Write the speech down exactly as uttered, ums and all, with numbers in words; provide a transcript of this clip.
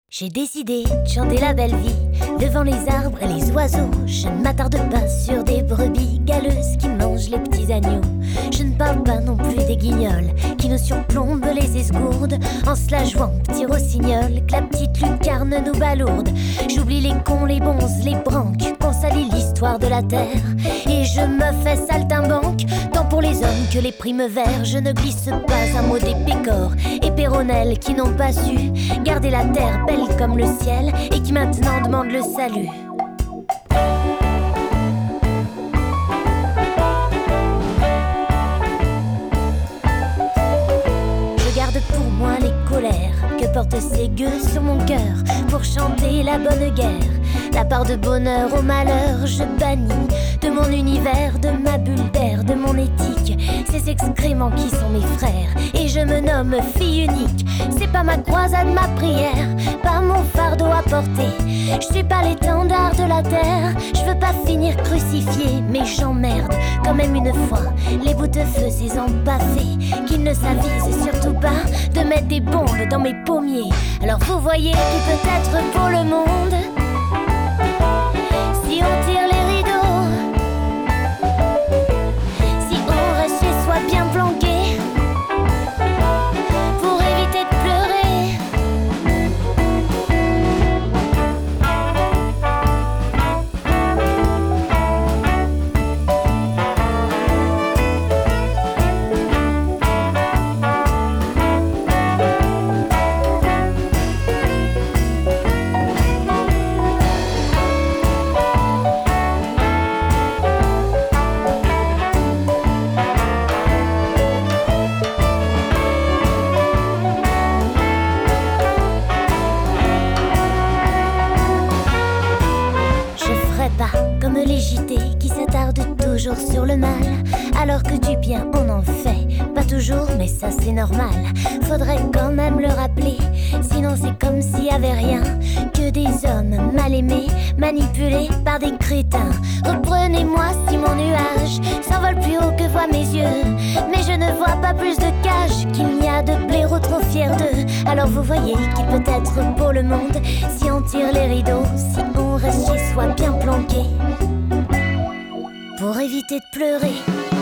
J'ai décidé de chanter la belle vie devant les arbres et les oiseaux. Je ne m'attarde pas sur des brebis galeuses qui mangent les petits agneaux. Je ne parle pas non plus des guignols qui nous surplombent les esgourdes en se la jouant petit rossignol que la petite lucarne nous balourde. J'oublie les cons, les bonzes, les branques qu'on salit l'histoire de la terre et je me fais saltimbanque tant pour les hommes que les primes verts. Je ne glisse pas un mot des pécores et péronnelles qui n'ont pas su garder la terre belle comme le ciel et qui maintenant demandent le salut. Je garde pour moi les colères que portent ces gueux sur mon cœur pour chanter la bonne guerre. La part de bonheur au malheur, je bannis de mon univers, de ma bulle d'air, de mon éthique ces excréments qui sont mes frères. Et je me nomme fille unique. C'est pas ma croisade, ma prière, pas mon fardeau à porter. Je suis pas l'étendard de la terre. Je veux pas finir crucifié, mais j'emmerde quand même une fois les bouts de feu, ces empaffés qui ne s'avisent surtout pas de mettre des bombes dans mes pommiers. Alors vous voyez qui peut être pour le monde si on tire les rideaux, si on reste chez soi bien planqué pour éviter de pleurer. Comme les J T qui s'attardent toujours sur le mal, alors que du bien on en fait, pas toujours mais ça c'est normal. Faudrait quand même le rappeler, sinon c'est comme s'il y avait rien que des hommes mal aimés, manipulés par des crétins. Reprenez-moi si mon nuage s'envole plus haut que voient mes yeux, mais je ne vois pas plus de cage qu'il n'y a de blaireaux trop fiers d'eux. Alors vous voyez qu'il peut être pour le monde si on tire les rideaux, si on reste chez soi bien planqué pour éviter de pleurer.